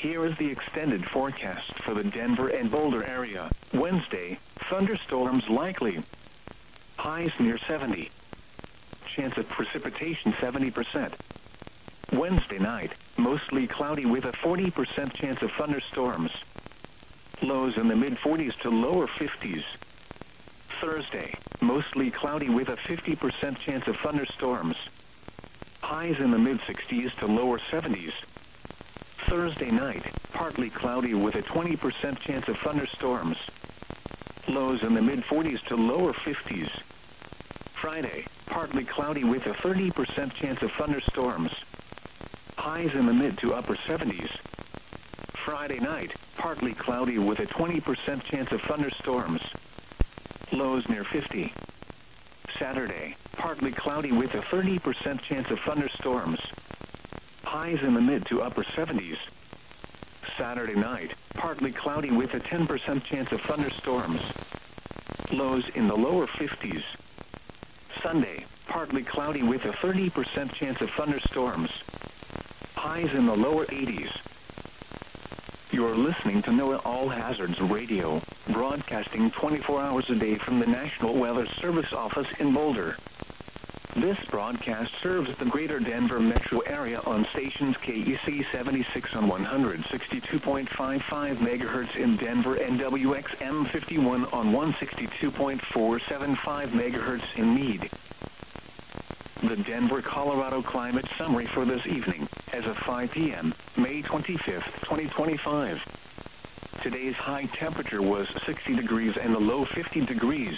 Here is the extended forecast for the Denver and Boulder area. Wednesday, thunderstorms likely. Highs near 70. Chance of precipitation 70%. Wednesday night, mostly cloudy with a 40% chance of thunderstorms. Lows in the mid-40s to lower 50s. Thursday, mostly cloudy with a 50% chance of thunderstorms. Highs in the mid-60s to lower 70s. Thursday night, partly cloudy with a 20% chance of thunderstorms. Lows in the mid-40s to lower 50s. Friday, partly cloudy with a 30% chance of thunderstorms. Highs in the mid to upper 70s. Friday night, partly cloudy with a 20% chance of thunderstorms. Lows near 50. Saturday, partly cloudy with a 30% chance of thunderstorms. Highs in the mid to upper 70s. Saturday night, partly cloudy with a 10% chance of thunderstorms. Lows in the lower 50s. Sunday, partly cloudy with a 30% chance of thunderstorms. Highs in the lower 80s. You're listening to NOAA All Hazards Radio, broadcasting 24 hours a day from the National Weather Service office in Boulder. This broadcast serves the greater Denver metro area on stations KEC 76 on 162.55 MHz in Denver and WXM 51 on 162.475 MHz in Meade. The Denver, Colorado climate summary for this evening, as of 5 p.m., May 25, 2025. Today's high temperature was 60 degrees and the low 50 degrees.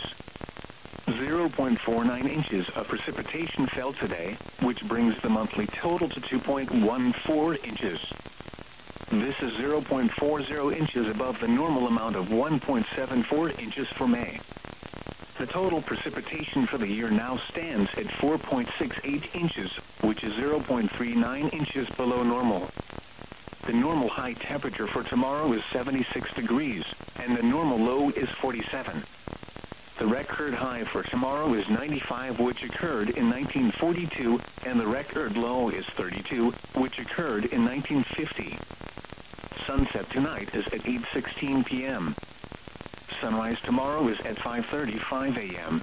0.49 inches of precipitation fell today, which brings the monthly total to 2.14 inches. This is 0.40 inches above the normal amount of 1.74 inches for May. The total precipitation for the year now stands at 4.68 inches, which is 0.39 inches below normal. The normal high temperature for tomorrow is 76 degrees, and the normal low is 47. The record high for tomorrow is 95, which occurred in 1942, and the record low is 32, which occurred in 1950. Sunset tonight is at 8:16 p.m. Sunrise tomorrow is at 5:35 a.m.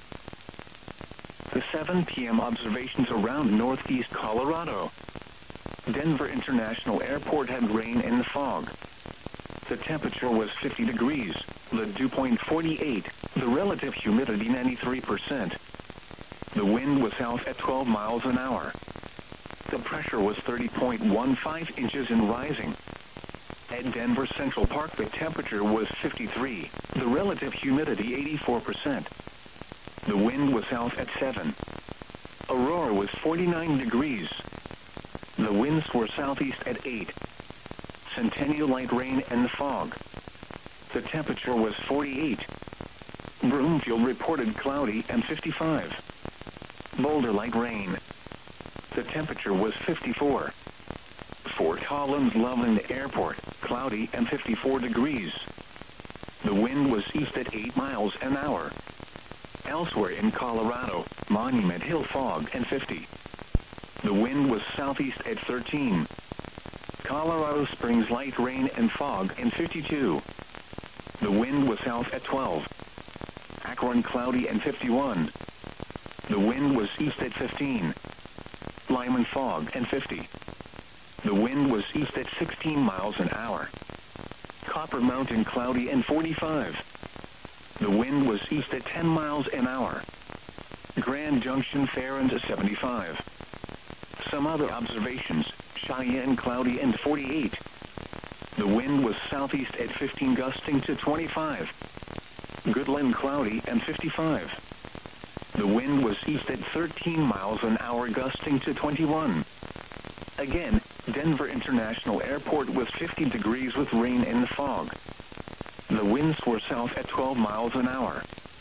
The 7 p.m. observations around northeast Colorado. Denver International Airport had rain and fog. The temperature was 50 degrees, the dew point 48, the relative humidity 93%. The wind was south at 12 miles an hour. The pressure was 30.15 inches and rising. At Denver Central Park the temperature was 53, the relative humidity 84%. The wind was south at 7. Aurora was 49 degrees. The winds were southeast at 8. Centennial light rain and fog. The temperature was 48. Broomfield reported cloudy and 55. Boulder light rain. The temperature was 54. Fort Collins Loveland Airport, cloudy and 54 degrees. The wind was east at 8 miles an hour. Elsewhere in Colorado, Monument Hill fog and 50. The wind was southeast at 13. Colorado Springs light rain and fog and 52. The wind was south at 12. Akron cloudy and 51. The wind was east at 15. Lyman fog and 50. The wind was east at 16 miles an hour. Copper Mountain cloudy and 45. The wind was east at 10 miles an hour. Grand Junction fair and 75. Some other observations, Cheyenne cloudy and 48. The wind was southeast at 15 gusting to 25. Goodland cloudy and 55. The wind was east at 13 miles an hour gusting to 21. Again, Denver International Airport was 50 degrees with rain and fog. The winds were south at 12 miles an hour.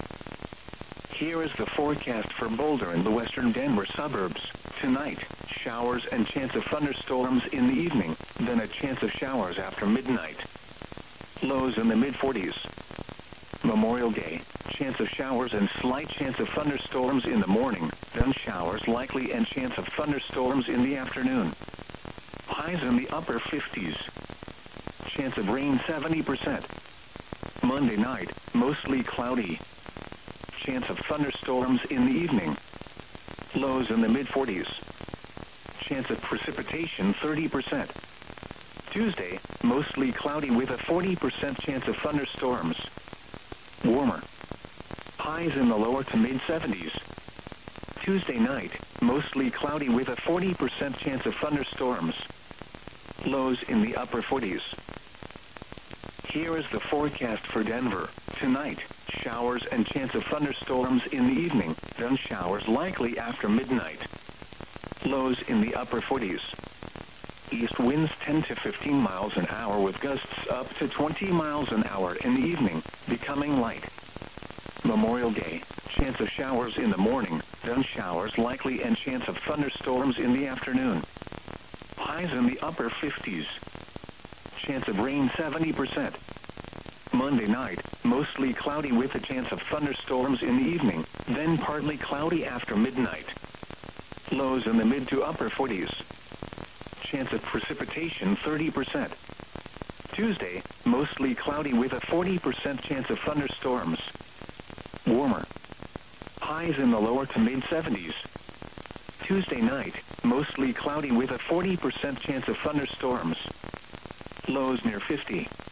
Here is the forecast for Boulder and the western Denver suburbs. Tonight, showers and chance of thunderstorms in the evening, then a chance of showers after midnight. Lows in the mid-40s. Memorial Day, chance of showers and slight chance of thunderstorms in the morning, then showers likely and chance of thunderstorms in the afternoon. Highs in the upper 50s. Chance of rain 70%. Monday night, mostly cloudy. Chance of thunderstorms in the evening. Lows in the mid-40s. Chance of precipitation 30%. Tuesday, mostly cloudy with a 40% chance of thunderstorms. Warmer. Highs in the lower to mid-70s. Tuesday night, mostly cloudy with a 40% chance of thunderstorms. Lows in the upper 40s. Here is the forecast for Denver. Tonight, showers and chance of thunderstorms in the evening, then showers likely after midnight. Lows in the upper 40s. East winds 10 to 15 miles an hour with gusts up to 20 miles an hour in the evening, becoming light. Memorial Day, chance of showers in the morning, then showers likely and chance of thunderstorms in the afternoon. Highs in the upper 50s. Chance of rain 70%. Monday night, mostly cloudy with a chance of thunderstorms in the evening, then partly cloudy after midnight. Lows in the mid to upper 40s. Chance of precipitation 30%. Tuesday, mostly cloudy with a 40% chance of thunderstorms. Warmer. Highs in the lower to mid-70s. Tuesday night, mostly cloudy with a 40% chance of thunderstorms. Lows near 50.